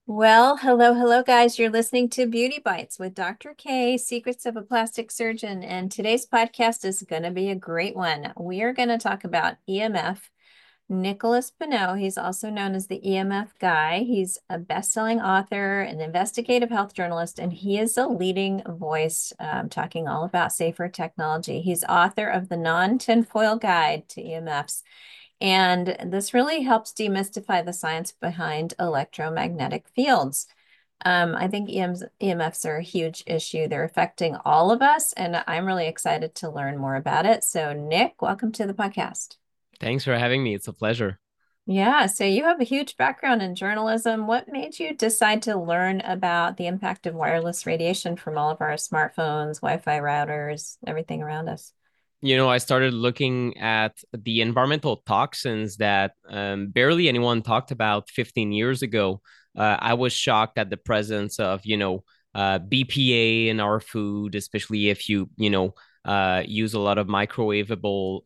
Well, hello, guys. You're listening to Beauty Bites with Dr. K, Secrets of a Plastic Surgeon. And today's podcast is going to be a great one. We are going to talk about EMF. Nicholas Pineau, he's also known as the EMF guy. He's a best-selling author, an investigative health journalist, and he is a leading voice talking all about safer technology. He's author of the Non-Tinfoil Guide to EMFs. And this really helps demystify the science behind electromagnetic fields. I think EMFs are a huge issue. They're affecting all of us, and I'm really excited to learn more about it. So, Nick, welcome to the podcast. Thanks for having me. It's a pleasure. Yeah, so you have a huge background in journalism. What made you decide to learn about the impact of wireless radiation from all of our smartphones, Wi-Fi routers, everything around us? I started looking at the environmental toxins that barely anyone talked about 15 years ago. I was shocked at the presence of, BPA in our food, especially if you use a lot of microwavable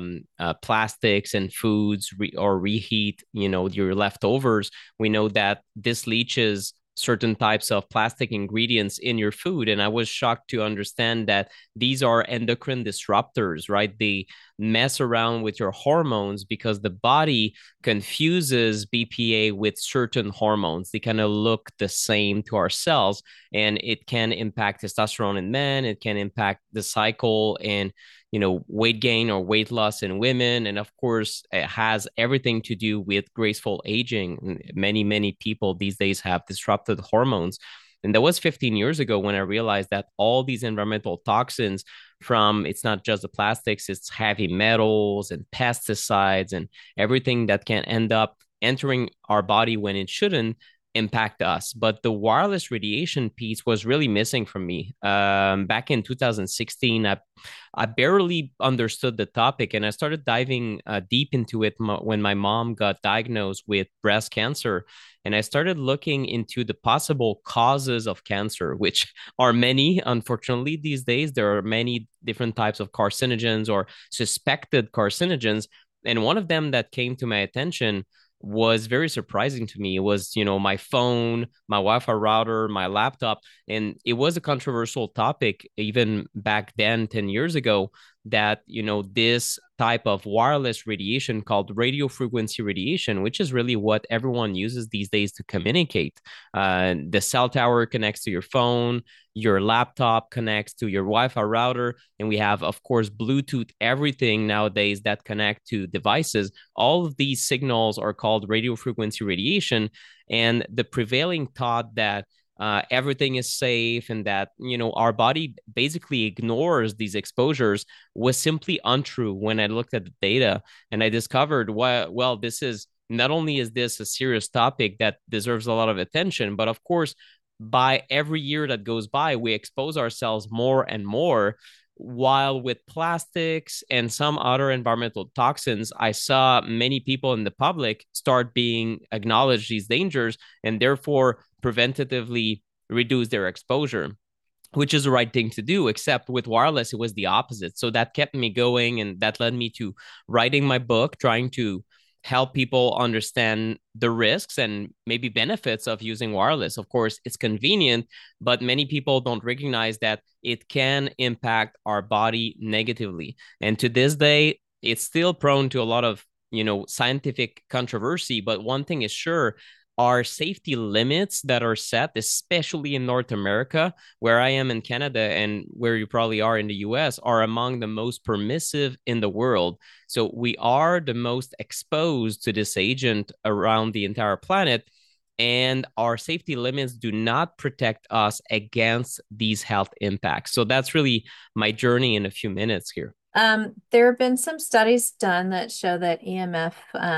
plastics and foods or reheat, your leftovers. We know that this leaches certain types of plastic ingredients in your food. And I was shocked to understand that these are endocrine disruptors, right? They mess around with your hormones because the body confuses BPA with certain hormones. They kind of look the same to our cells, and it can impact testosterone in men. It can impact the cycle and weight gain or weight loss in women. And of course, it has everything to do with graceful aging. Many people these days have disrupted hormones. And that was 15 years ago when I realized that all these environmental toxins from it's not just the plastics, it's heavy metals and pesticides and everything that can end up entering our body when it shouldn't impact us. But the wireless radiation piece was really missing from me. Back in 2016, I barely understood the topic, and I started diving deep into it when my mom got diagnosed with breast cancer. And I started looking into the possible causes of cancer, which are many, unfortunately, these days. There are many different types of carcinogens or suspected carcinogens. And one of them that came to my attention was very surprising to me. It was, my phone, my Wi-Fi router, my laptop, and it was a controversial topic even back then, 10 years ago, that, this type of wireless radiation called radio frequency radiation, which is really what everyone uses these days to communicate. The cell tower connects to your phone, your laptop connects to your Wi-Fi router, and we have, of course, Bluetooth, everything nowadays that connect to devices. All of these signals are called radio frequency radiation. And the prevailing thought that everything is safe and that our body basically ignores these exposures was simply untrue when I looked at the data. And I discovered, well, this is not only is this a serious topic that deserves a lot of attention, but of course, by every year that goes by, we expose ourselves more and more. While with plastics and some other environmental toxins, I saw many people in the public start being acknowledged these dangers and therefore preventatively reduce their exposure, which is the right thing to do. Except with wireless, it was the opposite. So that kept me going, and that led me to writing my book, trying to help people understand the risks and maybe benefits of using wireless. Of course, it's convenient, but many people don't recognize that it can impact our body negatively. And to this day, it's still prone to a lot of scientific controversy. But one thing is sure, are safety limits that are set, especially in North America, where I am in Canada and where you probably are in the US, are among the most permissive in the world. So we are the most exposed to this agent around the entire planet. And our safety limits do not protect us against these health impacts. So that's really my journey in a few minutes here. There have been some studies done that show that EMF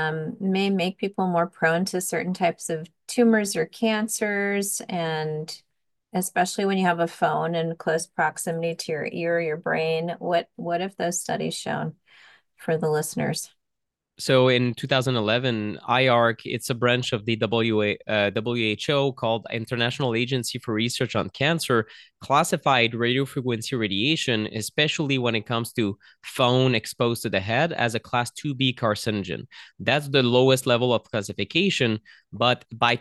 may make people more prone to certain types of tumors or cancers, and especially when you have a phone in close proximity to your ear or your brain. What have those studies shown for the listeners? So in 2011, IARC, it's a branch of the WHO called International Agency for Research on Cancer, classified radio frequency radiation, especially when it comes to phone exposed to the head, as a class 2B carcinogen. That's the lowest level of classification. But by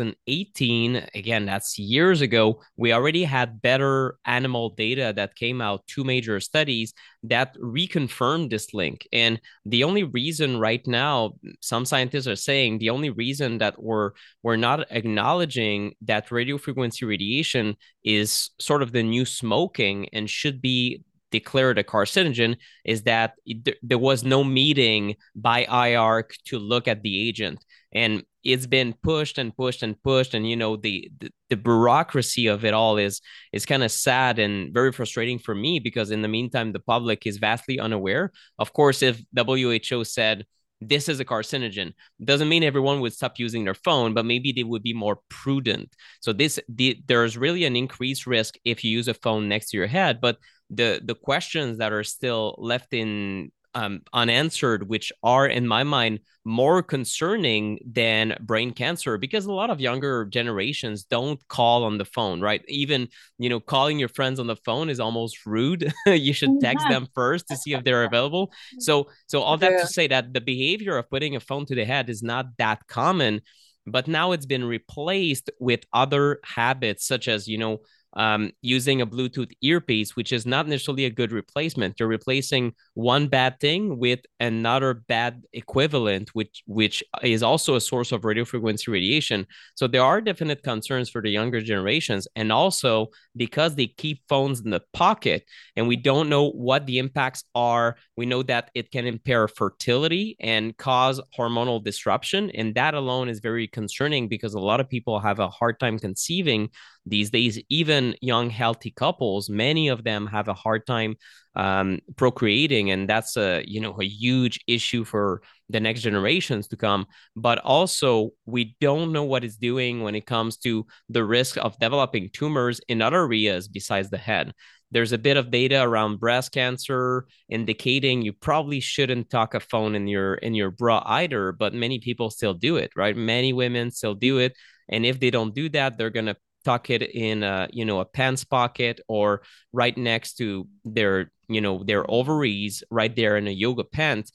2018, again, that's years ago, we already had better animal data that came out, two major studies that reconfirmed this link. And the only reason right now, some scientists are saying the only reason that we're not acknowledging that radio frequency radiation is sort of the new smoking and should be declared a carcinogen is that there was no meeting by IARC to look at the agent. And it's been pushed and pushed and pushed. And, the bureaucracy of it all is kind of sad and very frustrating for me, because in the meantime, the public is vastly unaware. Of course, if WHO said, this is a carcinogen, doesn't mean everyone would stop using their phone, but maybe they would be more prudent. So there's really an increased risk if you use a phone next to your head. But the questions that are still left in unanswered, which are in my mind more concerning than brain cancer, because a lot of younger generations don't call on the phone, right? Even calling your friends on the phone is almost rude. You should text them first to see if they're available. So all that to say that the behavior of putting a phone to the head is not that common, but now it's been replaced with other habits, such as using a Bluetooth earpiece, which is not necessarily a good replacement. You're replacing one bad thing with another bad equivalent, which is also a source of radio frequency radiation. So there are definite concerns for the younger generations. And also because they keep phones in the pocket and we don't know what the impacts are, we know that it can impair fertility and cause hormonal disruption. And that alone is very concerning, because a lot of people have a hard time conceiving these days. Even young healthy couples, many of them have a hard time procreating, and that's a huge issue for the next generations to come. But also we don't know what it's doing when it comes to the risk of developing tumors in other areas besides the head. There's a bit of data around breast cancer indicating you probably shouldn't tuck a phone in your bra either, but many people still do it, right? Many women still do it, and if they don't do that, they're gonna tuck it in a pants pocket or right next to their ovaries, right there in a yoga pant.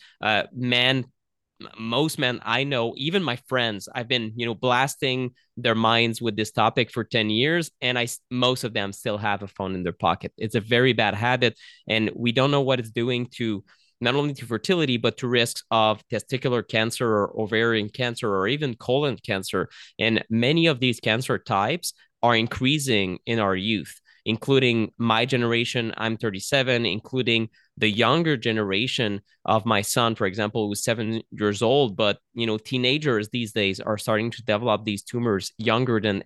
Most men I know, even my friends, I've been blasting their minds with this topic for 10 years, and most of them still have a phone in their pocket. It's a very bad habit, and we don't know what it's doing to not only to fertility, but to risks of testicular cancer or ovarian cancer or even colon cancer. And many of these cancer types are increasing in our youth, including my generation. I'm 37, including the younger generation of my son, for example, who's 7 years old. But, teenagers these days are starting to develop these tumors younger than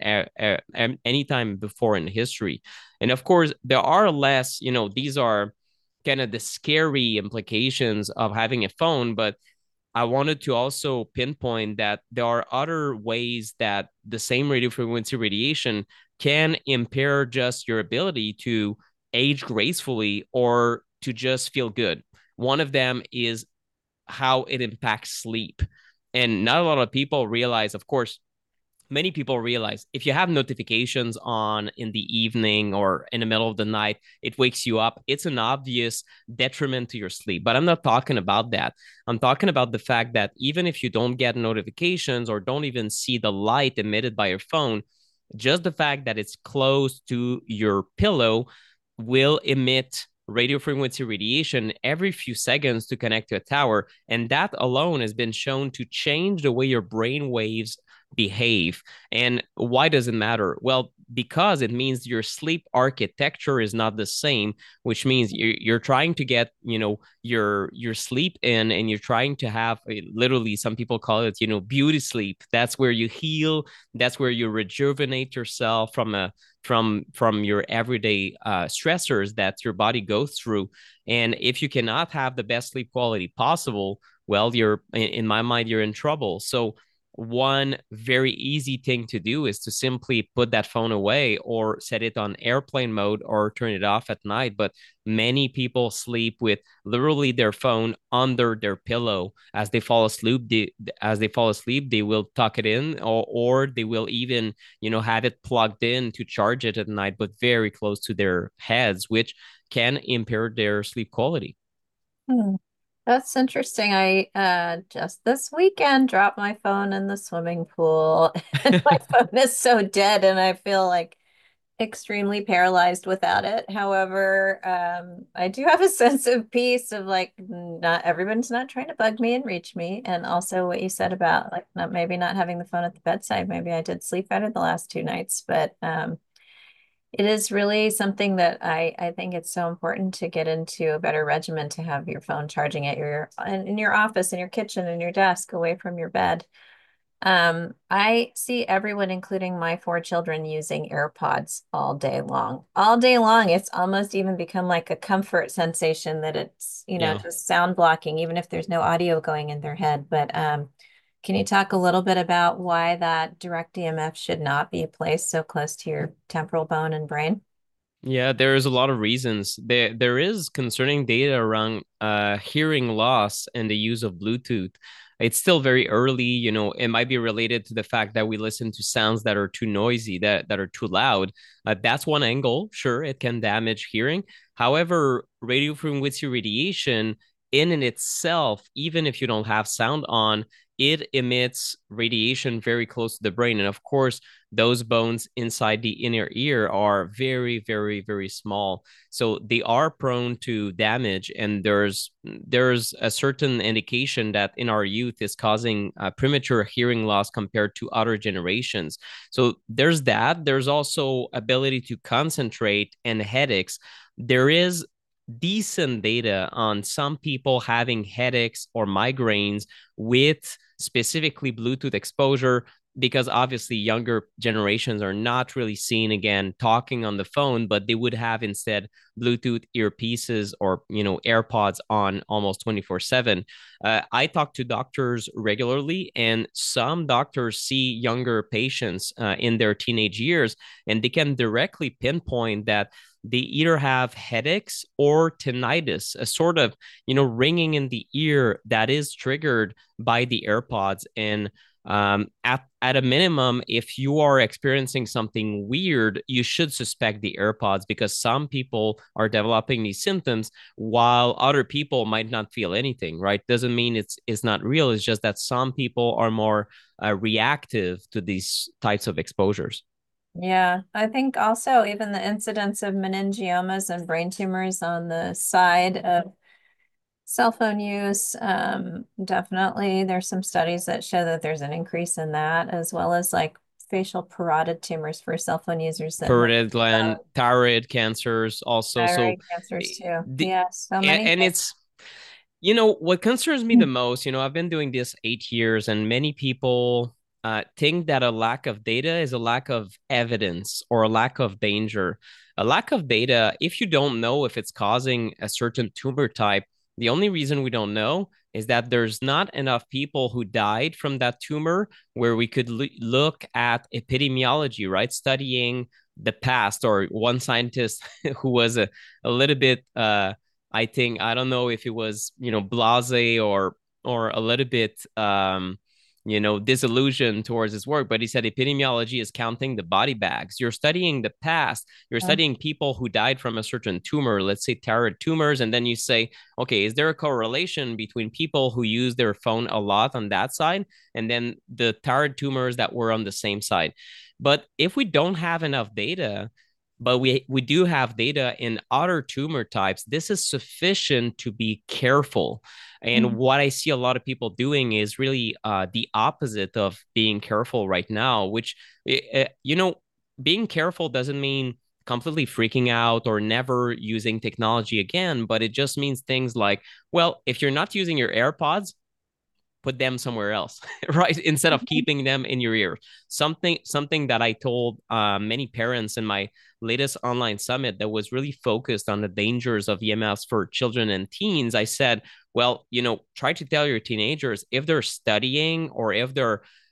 any time before in history. And of course, there are less, these are kind of the scary implications of having a phone, but I wanted to also pinpoint that there are other ways that the same radio frequency radiation can impair just your ability to age gracefully or to just feel good. One of them is how it impacts sleep. And not a lot of people realize, of course, many people realize if you have notifications on in the evening or in the middle of the night, it wakes you up. It's an obvious detriment to your sleep. But I'm not talking about that. I'm talking about the fact that even if you don't get notifications or don't even see the light emitted by your phone, just the fact that it's close to your pillow will emit radio frequency radiation every few seconds to connect to a tower. And that alone has been shown to change the way your brain waves behave. And why does it matter? Well, because it means your sleep architecture is not the same, which means you're trying to get your sleep in, and you're trying to have literally, some people call it beauty sleep. That's where you heal, that's where you rejuvenate yourself from your everyday stressors that your body goes through. And if you cannot have the best sleep quality possible, well, you're in my mind, you're in trouble. So one very easy thing to do is to simply put that phone away or set it on airplane mode or turn it off at night. But many people sleep with literally their phone under their pillow as they fall asleep. They will tuck it in, or they will even, have it plugged in to charge it at night, but very close to their heads, which can impair their sleep quality. Hmm. That's interesting. I just this weekend dropped my phone in the swimming pool and my phone is so dead and I feel like extremely paralyzed without it. However, I do have a sense of peace of like not everyone's not trying to bug me and reach me. And also what you said about like not maybe not having the phone at the bedside. Maybe I did sleep better the last 2 nights, but it is really something that I think it's so important to get into a better regimen to have your phone charging at your in your office, in your kitchen, in your desk, away from your bed. I see everyone, including my 4 children, using AirPods all day long. All day long. It's almost even become like a comfort sensation that it's, Yeah. just sound blocking, even if there's no audio going in their head. But can you talk a little bit about why that direct EMF should not be placed so close to your temporal bone and brain? Yeah, there's a lot of reasons. There is concerning data around hearing loss and the use of Bluetooth. It's still very early, it might be related to the fact that we listen to sounds that are too noisy, that are too loud. That's one angle. Sure, it can damage hearing. However, radio frequency radiation in and itself, even if you don't have sound on, it emits radiation very close to the brain. And of course, those bones inside the inner ear are very, very, very small. So they are prone to damage. And there's a certain indication that in our youth is causing premature hearing loss compared to other generations. So there's that. There's also ability to concentrate and headaches. There is decent data on some people having headaches or migraines with specifically Bluetooth exposure, because obviously younger generations are not really seen again talking on the phone, but they would have instead Bluetooth earpieces or AirPods on almost 24/7. I talk to doctors regularly, and some doctors see younger patients in their teenage years, and they can directly pinpoint that they either have headaches or tinnitus, a sort of ringing in the ear that is triggered by the AirPods. And at a minimum, if you are experiencing something weird, you should suspect the AirPods, because some people are developing these symptoms while other people might not feel anything, right? Doesn't mean it's not real. It's just that some people are more reactive to these types of exposures. Yeah, I think also even the incidence of meningiomas and brain tumors on the side of cell phone use, definitely there's some studies that show that there's an increase in that, as well as like facial parotid tumors for cell phone users that might Parotid gland, thyroid cancers also. So thyroid cancers too. the Yeah, so many and things. it's what concerns me the most, I've been doing this 8 years, and many people think that a lack of data is a lack of evidence or a lack of danger. A lack of data, if you don't know if it's causing a certain tumor type, the only reason we don't know is that there's not enough people who died from that tumor where we could look at epidemiology, right? Studying the past. Or one scientist who was a little bit I think, I don't know if it was, blase or a little bit disillusioned towards his work, but he said epidemiology is counting the body bags. You're studying the past, you're studying people who died from a certain tumor, let's say thyroid tumors, and then you say, okay, is there a correlation between people who use their phone a lot on that side and then the thyroid tumors that were on the same side? But if we don't have enough data, but we do have data in other tumor types, this is sufficient to be careful. And Mhm. what I see a lot of people doing is really the opposite of being careful right now, which, being careful doesn't mean completely freaking out or never using technology again, but it just means things like, well, if you're not using your AirPods, put them somewhere else, right? Instead of keeping them in your ear. Something that I told many parents in my latest online summit that was really focused on the dangers of EMFs for children and teens. I said, well, try to tell your teenagers, if they're studying or if they're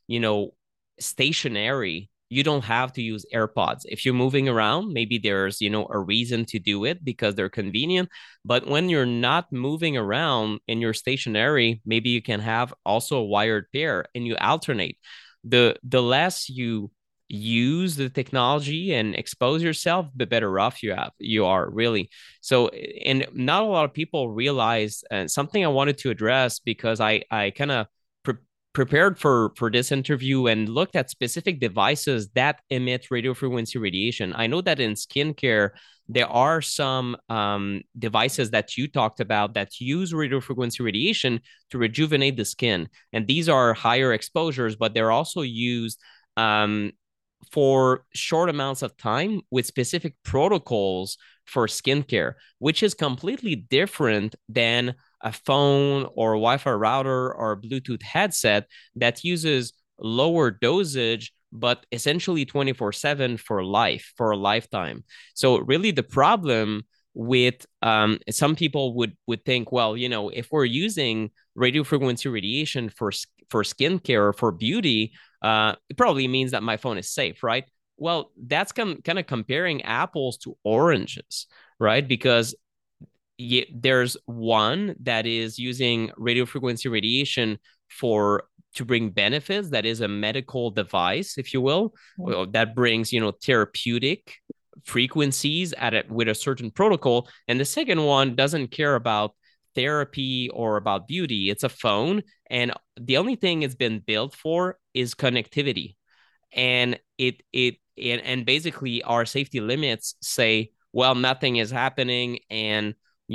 stationary, you don't have to use AirPods. If you're moving around, maybe there's, a reason to do it because they're convenient. But when you're not moving around and you're stationary, maybe you can have also a wired pair and you alternate. The less you use the technology and expose yourself, the better off you are really. So, and not a lot of people realize, and something I wanted to address because I kind of prepared for this interview and looked at specific devices that emit radio frequency radiation. I know that in skincare, there are some devices that you talked about that use radio frequency radiation to rejuvenate the skin. And these are higher exposures, but they're also used um, for short amounts of time with specific protocols for skincare, which is completely different than a phone or a Wi-Fi router or a Bluetooth headset that uses lower dosage, but essentially 24/7 for life, for a lifetime. So really the problem with some people would think, well, if we're using radio frequency radiation for skincare or for beauty, it probably means that my phone is safe, right? Well, that's kind of comparing apples to oranges, right? Because there's one that is using radio frequency radiation for to bring benefits, that is a medical device, if you will, that brings therapeutic frequencies with a certain protocol, and the second one doesn't care about therapy or about beauty. It's a phone, and the only thing it's been built for is connectivity. And and basically our safety limits say, well, nothing is happening, and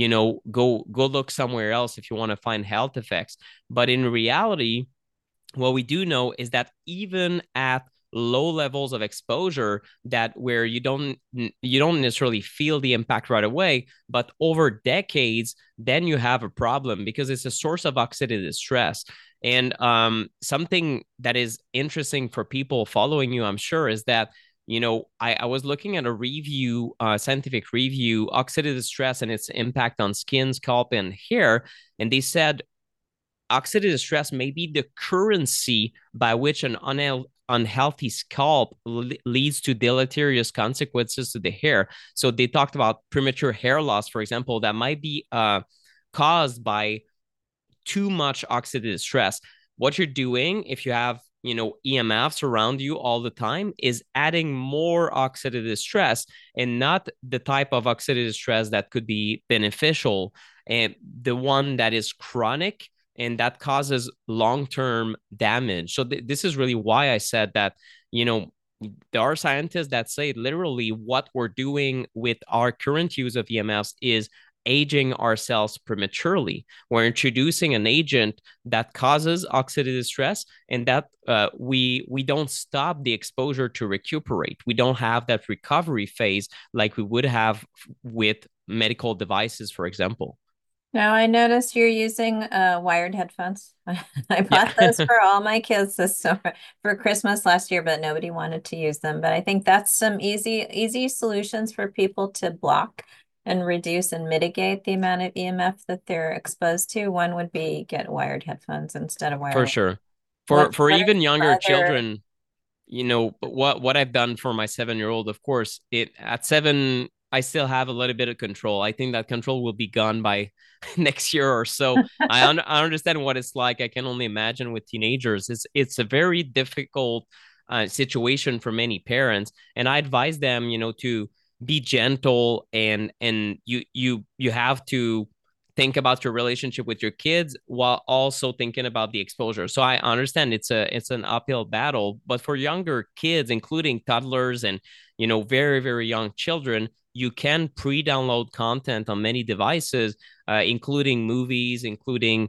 go look somewhere else if you want to find health effects. But in reality, what we do know is that even at low levels of exposure, that where you don't necessarily feel the impact right away, but over decades, then you have a problem because it's a source of oxidative stress. And something that is interesting for people following you, I'm sure, is that I was looking at a review, scientific review, oxidative stress and its impact on skin, scalp, and hair. And they said oxidative stress may be the currency by which an unhealthy scalp leads to deleterious consequences to the hair. So they talked about premature hair loss, for example, that might be caused by too much oxidative stress. What you're doing if you have EMFs around you all the time is adding more oxidative stress, and not the type of oxidative stress that could be beneficial, and the one that is chronic and that causes long-term damage. So this is really why I said that there are scientists that say literally what we're doing with our current use of EMFs is aging ourselves prematurely. We're introducing an agent that causes oxidative stress, and that we don't stop the exposure to recuperate. We don't have that recovery phase like we would have with medical devices, for example. Now I noticed you're using wired headphones. I bought those Yeah. for all my kids this summer for Christmas last year, but nobody wanted to use them. But I think that's some easy solutions for people to block and reduce and mitigate the amount of EMF that they're exposed to. One would be get wired headphones instead of For wireless. sure. What For what are even some younger other children, what I've done for my 7-year-old, of course, it at 7, I still have a little bit of control. I think that control will be gone by next year or so. I understand what it's like. I can only imagine with teenagers. It's a very difficult situation for many parents, and I advise them, to be gentle, and you have to think about your relationship with your kids while also thinking about the exposure. So I understand it's an uphill battle, but for younger kids, including toddlers and very very young children, you can pre-download content on many devices, including movies, including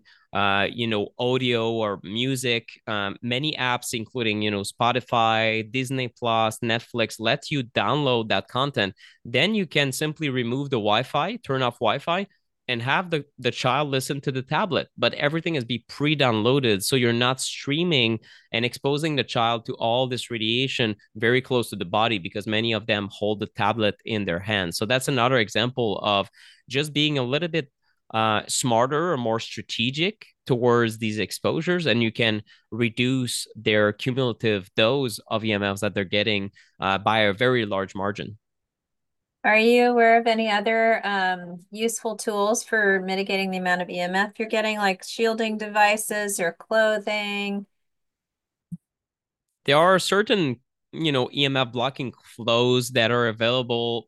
audio or music. Many apps, including Spotify, Disney Plus, Netflix, let you download that content. Then you can simply remove the Wi-Fi, turn off Wi-Fi, and have the child listen to the tablet, but everything is be pre-downloaded, so you're not streaming and exposing the child to all this radiation very close to the body, because many of them hold the tablet in their hands. So that's another example of just being a little bit smarter or more strategic towards these exposures, and you can reduce their cumulative dose of EMFs that they're getting by a very large margin. Are you aware of any other useful tools for mitigating the amount of EMF you're getting, like shielding devices or clothing? There are certain, EMF blocking flows that are available.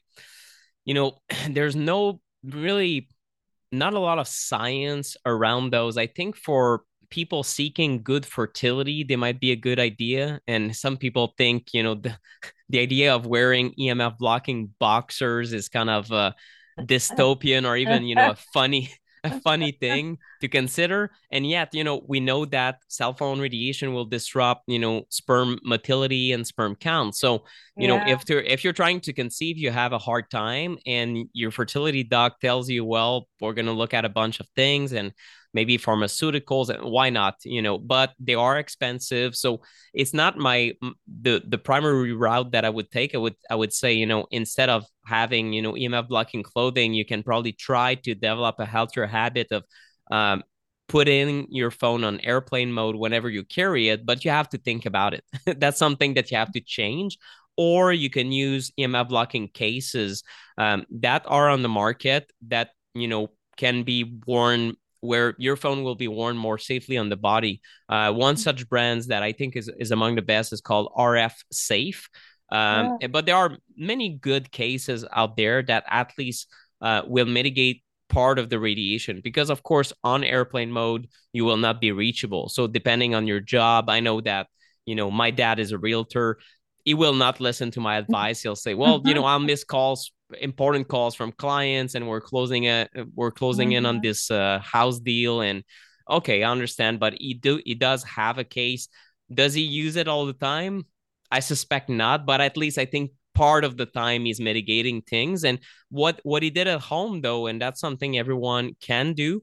There's no really not a lot of science around those. I think for people seeking good fertility, they might be a good idea. And some people think, the idea of wearing EMF blocking boxers is kind of dystopian, or even, a funny a funny thing to consider. And yet, we know that cell phone radiation will disrupt, sperm motility and sperm count. So, Yeah. if you're trying to conceive, you have a hard time, and your fertility doc tells you, well, we're going to look at a bunch of things and maybe pharmaceuticals, and why not, but they are expensive. So it's not the primary route that I would take. I would say, instead of having, EMF blocking clothing, you can probably try to develop a healthier habit of um, putting your phone on airplane mode whenever you carry it, but you have to think about it. That's something that you have to change. Or you can use EMF blocking cases that are on the market that, can be worn, where your phone will be worn more safely on the body. One such brands that I think is among the best is called RF Safe. Yeah. But there are many good cases out there that at least will mitigate part of the radiation, because of course on airplane mode you will not be reachable. So depending on your job, I know that, my dad is a realtor. He will not listen to my advice. He'll say, well, Mhm. I'll miss calls, important calls from clients, and we're closing in on Mhm. this house deal. And okay, I understand, but he does have a case. Does he use it all the time? I suspect not, but at least I think part of the time he's mitigating things. And what he did at home, though, and that's something everyone can do,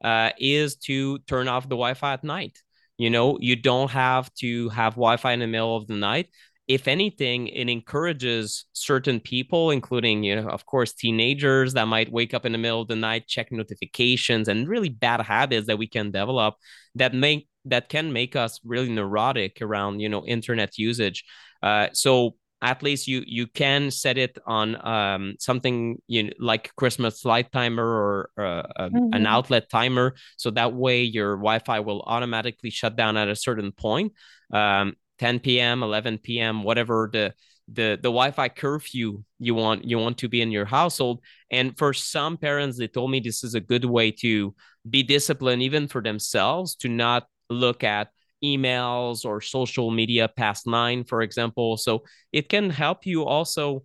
is to turn off the Wi-Fi at night. You don't have to have Wi-Fi in the middle of the night. If anything, it encourages certain people, including, of course, teenagers that might wake up in the middle of the night, check notifications, and really bad habits that we can develop that can make us really neurotic around, internet usage. So at least you can set it on something, like Christmas light timer, or an Mhm. outlet timer, so that way your Wi-Fi will automatically shut down at a certain point. 10 p.m., 11 p.m., whatever the Wi-Fi curfew you want to be in your household. And for some parents, they told me this is a good way to be disciplined, even for themselves, to not look at emails or social media past 9, for example. So it can help you also,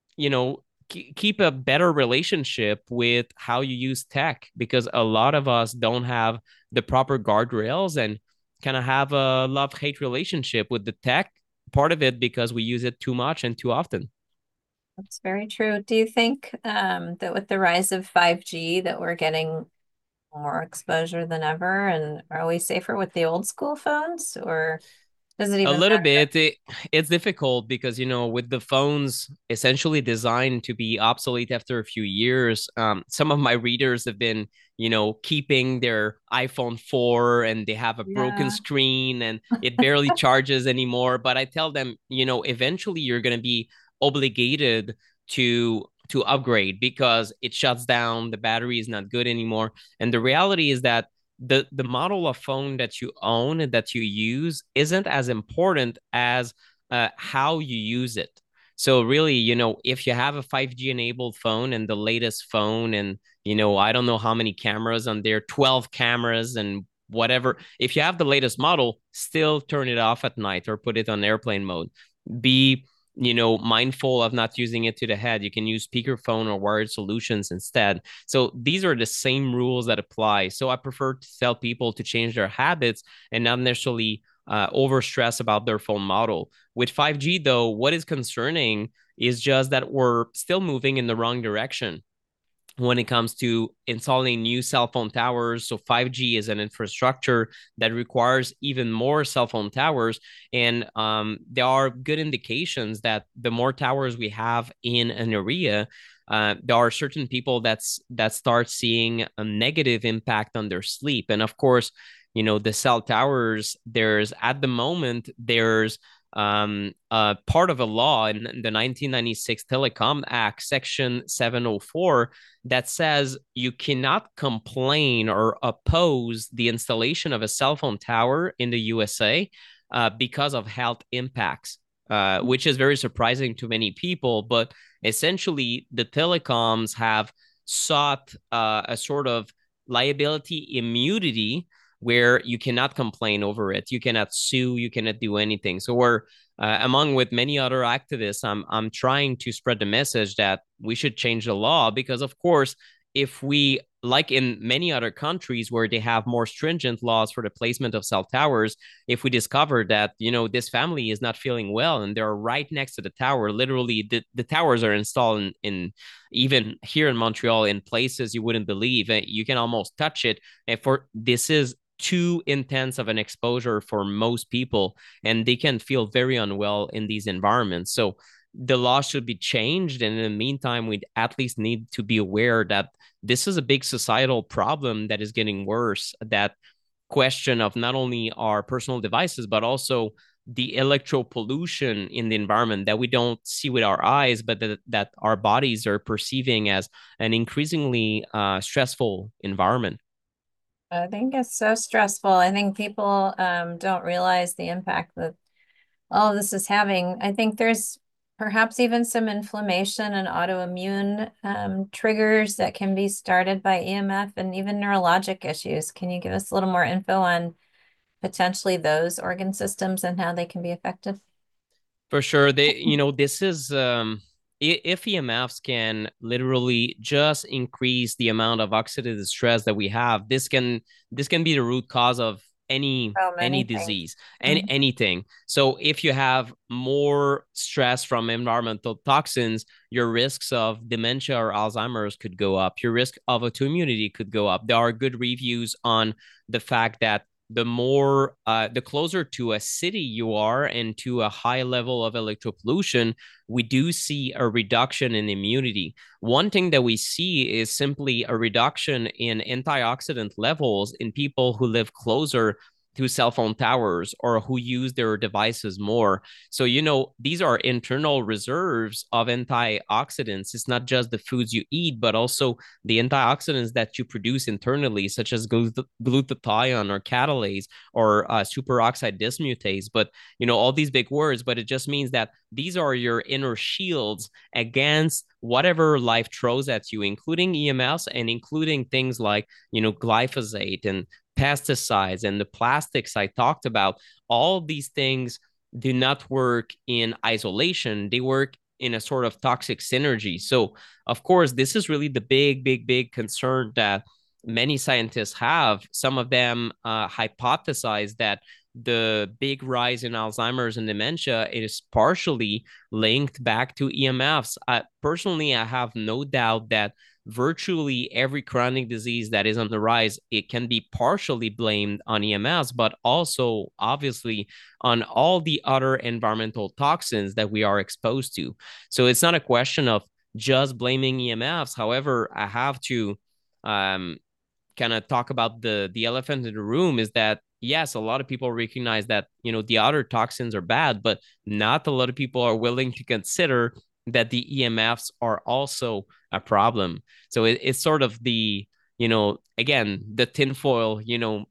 keep a better relationship with how you use tech, because a lot of us don't have the proper guardrails, and kind of have a love-hate relationship with the tech, part of it because we use it too much and too often. That's very true. Do you think that with the rise of 5G that we're getting more exposure than ever, and are we safer with the old school phones, or does it A even little matter? bit. It's difficult because, with the phones essentially designed to be obsolete after a few years, some of my readers have been, keeping their iPhone 4, and they have a broken Yeah. screen and it barely charges anymore. But I tell them, eventually you're going to be obligated to upgrade, because it shuts down, the battery is not good anymore. And the reality is that the model of phone that you own and that you use isn't as important as how you use it. So really, if you have a 5G enabled phone, and the latest phone, and I don't know how many cameras on there, 12 cameras and whatever, if you have the latest model, still turn it off at night or put it on airplane mode. Be mindful of not using it to the head. You can use speakerphone or wired solutions instead. So these are the same rules that apply. So I prefer to tell people to change their habits and not necessarily over stress about their phone model. With 5G, though, what is concerning is just that we're still moving in the wrong direction when it comes to installing new cell phone towers. So 5G is an infrastructure that requires even more cell phone towers. And there are good indications that the more towers we have in an area, there are certain people that start seeing a negative impact on their sleep. And of course, the cell towers, there's at the moment, there's part of a law in the 1996 Telecom Act, Section 704, that says you cannot complain or oppose the installation of a cell phone tower in the USA because of health impacts, which is very surprising to many people. But essentially, the telecoms have sought a sort of liability immunity where you cannot complain over it, you cannot sue, you cannot do anything. So we're among with many other activists, I'm trying to spread the message that we should change the law because, of course, if we, like in many other countries where they have more stringent laws for the placement of cell towers, if we discover that this family is not feeling well and they're right next to the tower, literally the towers are installed in even here in Montreal in places you wouldn't believe, you can almost touch it, and for this is too intense of an exposure for most people, and they can feel very unwell in these environments. So the law should be changed. And in the meantime, we at least need to be aware that this is a big societal problem that is getting worse. That question of not only our personal devices, but also the electro pollution in the environment that we don't see with our eyes, but that our bodies are perceiving as an increasingly stressful environment. I think it's so stressful. I think people don't realize the impact that all of this is having. I think there's perhaps even some inflammation and autoimmune triggers that can be started by EMF and even neurologic issues. Can you give us a little more info on potentially those organ systems and how they can be affected? For sure. This is if EMFs can literally just increase the amount of oxidative stress that we have, this can be the root cause of So any many things. disease and anything. So if you have more stress from environmental toxins, your risks of dementia or Alzheimer's could go up. Your risk of autoimmunity could go up. There are good reviews on the fact that the closer to a city you are and to a high level of electropollution, we do see a reduction in immunity. One thing that we see is simply a reduction in antioxidant levels in people who live closer to cell phone towers or who use their devices more. So, these are internal reserves of antioxidants. It's not just the foods you eat, but also the antioxidants that you produce internally, such as glutathione or catalase or superoxide dismutase. But, all these big words, but it just means that these are your inner shields against whatever life throws at you, including EMFs and including things like, glyphosate and pesticides and the plastics I talked about. All these things do not work in isolation. They work in a sort of toxic synergy. So, of course, this is really the big, big, big concern that many scientists have. Some of them hypothesize that the big rise in Alzheimer's and dementia is partially linked back to EMFs. Personally, I have no doubt that virtually every chronic disease that is on the rise, it can be partially blamed on EMFs, but also obviously on all the other environmental toxins that we are exposed to. So it's not a question of just blaming EMFs. However, I have to um, kind of talk about the elephant in the room is that yes, a lot of people recognize that the other toxins are bad, but not a lot of people are willing to consider that the EMFs are also a problem. So it's sort of the again the tinfoil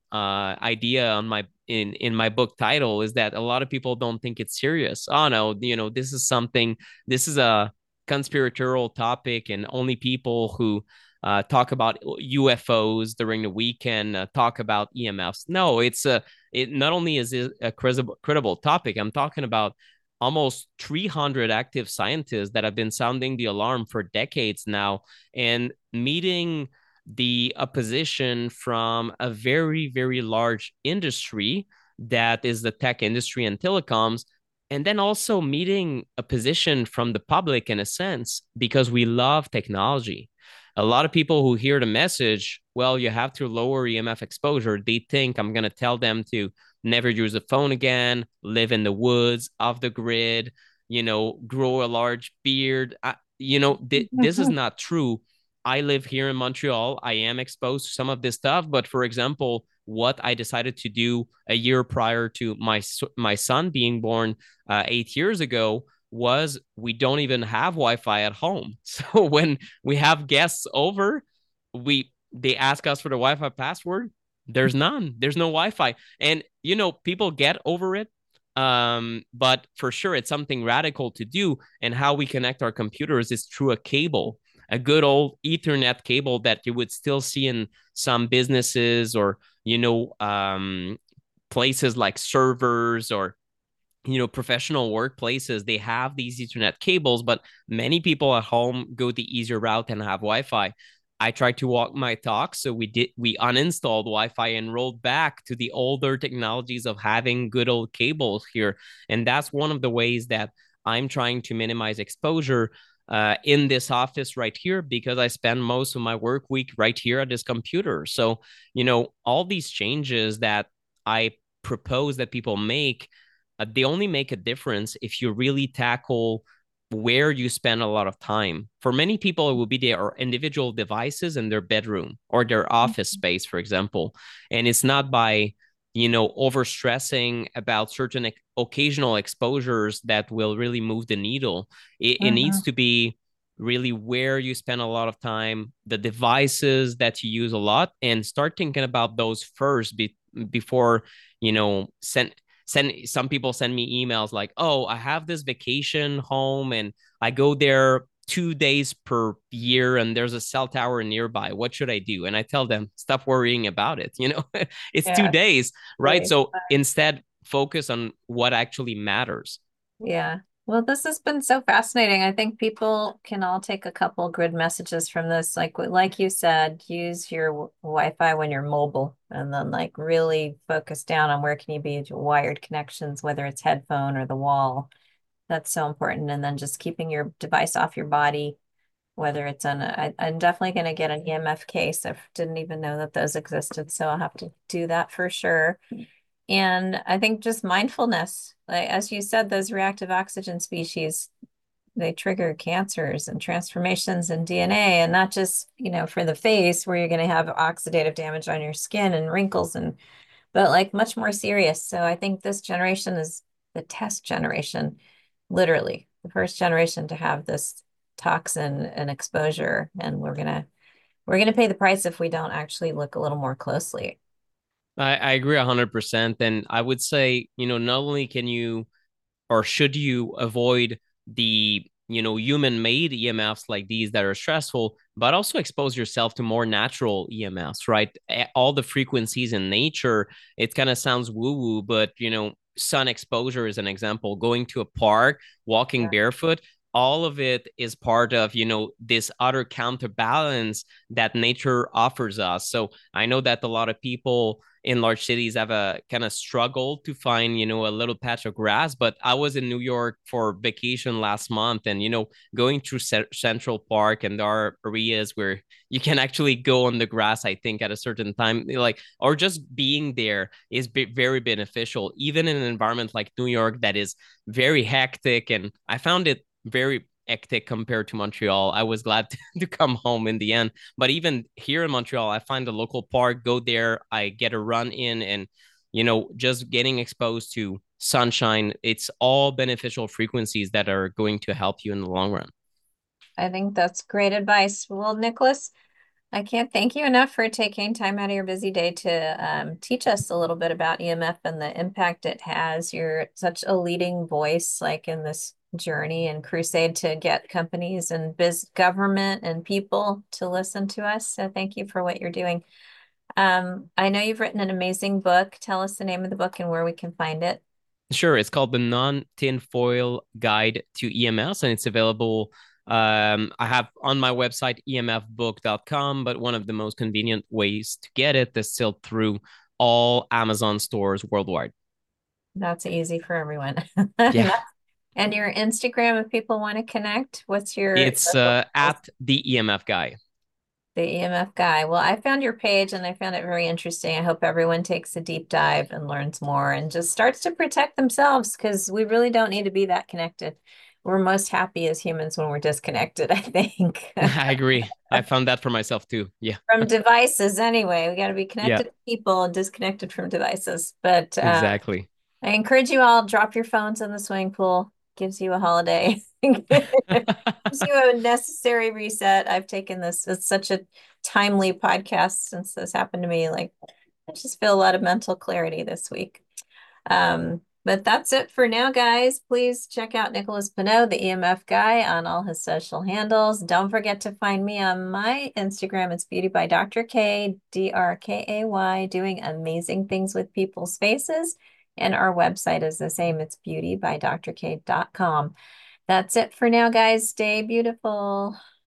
idea on my in my book title is that a lot of people don't think it's serious. Oh no, this is something. This is a conspiratorial topic, and only people who talk about UFOs during the weekend, talk about EMFs. No, it not only is it a credible topic. I'm talking about almost 300 active scientists that have been sounding the alarm for decades now, and meeting the opposition from a very, very large industry that is the tech industry and telecoms, and then also meeting a position from the public in a sense, because we love technology. A lot of people who hear the message, well, you have to lower EMF exposure, they think I'm going to tell them to never use a phone again, live in the woods, off the grid, grow a large beard. this is not true. I live here in Montreal. I am exposed to some of this stuff, but for example, what I decided to do a year prior to my son being born 8 years ago was we don't even have Wi-Fi at home. So when we have guests over, they ask us for the Wi-Fi password. There's none. There's no Wi-Fi, and people get over it. But for sure, it's something radical to do. And how we connect our computers is through a cable, a good old Ethernet cable that you would still see in some businesses or places like servers or professional workplaces. They have these Ethernet cables, but many people at home go the easier route and have Wi-Fi. I tried to walk my talk, so we uninstalled Wi-Fi and rolled back to the older technologies of having good old cables here. And that's one of the ways that I'm trying to minimize exposure in this office right here, because I spend most of my work week right here at this computer. So, all these changes that I propose that people make, they only make a difference if you really tackle where you spend a lot of time. For many people, it will be their individual devices in their bedroom or their office space, for example. And it's not by, overstressing about certain occasional exposures that will really move the needle. It needs to be really where you spend a lot of time, the devices that you use a lot, and start thinking about those first before, some people send me emails like, oh, I have this vacation home and I go there 2 days per year and there's a cell tower nearby. What should I do? And I tell them, stop worrying about it. It's Yeah, 2 days, right? right. So instead, focus on what actually matters. Yeah. Well, this has been so fascinating. I think people can all take a couple grid messages from this. Like you said, use your Wi-Fi when you're mobile, and then like really focus down on where can you be wired connections, whether it's headphone or the wall. That's so important. And then just keeping your device off your body, whether it's on I'm definitely going to get an EMF case. I didn't even know that those existed, so I'll have to do that for sure. And I think just mindfulness, like as you said, those reactive oxygen species, they trigger cancers and transformations in DNA, and not just, for the face where you're going to have oxidative damage on your skin and wrinkles but like much more serious. So I think this generation is the test generation, literally the first generation to have this toxin and exposure. And we're gonna pay the price if we don't actually look a little more closely. I agree 100%. And I would say, not only can you or should you avoid the human made EMFs like these that are stressful, but also expose yourself to more natural EMFs, right? All the frequencies in nature, it kind of sounds woo woo, but sun exposure is an example. Going to a park, walking barefoot, all of it is part of this other counterbalance that nature offers us. So I know that a lot of people in large cities have a kind of struggle to find a little patch of grass. But I was in New York for vacation last month, and going through Central Park, and there are areas where you can actually go on the grass, I think, at a certain time, like, or just being there is very beneficial, even in an environment like New York that is very hectic. And I found it very hectic compared to Montreal. I was glad to come home in the end. But even here in Montreal, I find a local park, go there, I get a run in, and just getting exposed to sunshine, it's all beneficial frequencies that are going to help you in the long run. I think that's great advice. Well, Nicholas, I can't thank you enough for taking time out of your busy day to teach us a little bit about EMF and the impact it has. You're such a leading voice, like in this journey and crusade to get companies and government and people to listen to us. So thank you for what you're doing. I know you've written an amazing book. Tell us the name of the book and where we can find it. Sure, it's called the Non-Tinfoil Guide to EMS, and it's available. I have on my website emfbook.com, but one of the most convenient ways to get it is still through all Amazon stores worldwide. That's easy for everyone. Yeah, And your Instagram, if people want to connect, what's your it's at the EMF guy. the EMF guy? Well, I found your page and I found it very interesting. I hope everyone takes a deep dive and learns more and just starts to protect themselves because we really don't need to be that connected. we're most happy as humans when we're disconnected, I think. I agree. I found that for myself too. Yeah. From devices anyway. We got to be Yeah, connected to people and disconnected from devices. But exactly. I encourage you all, drop your phones in the swimming pool. Gives you a holiday. Gives you a necessary reset. I've taken this. It's such a timely podcast since this happened to me. Like, I just feel a lot of mental clarity this week. But that's it for now, guys. Please check out Nicholas Pineau, the EMF guy, on all his social handles. Don't forget to find me on my Instagram. It's Beauty by Dr. K, DRKAY, doing amazing things with people's faces. And our website is the same. It's beautybydrk.com. That's it for now, guys. Stay beautiful.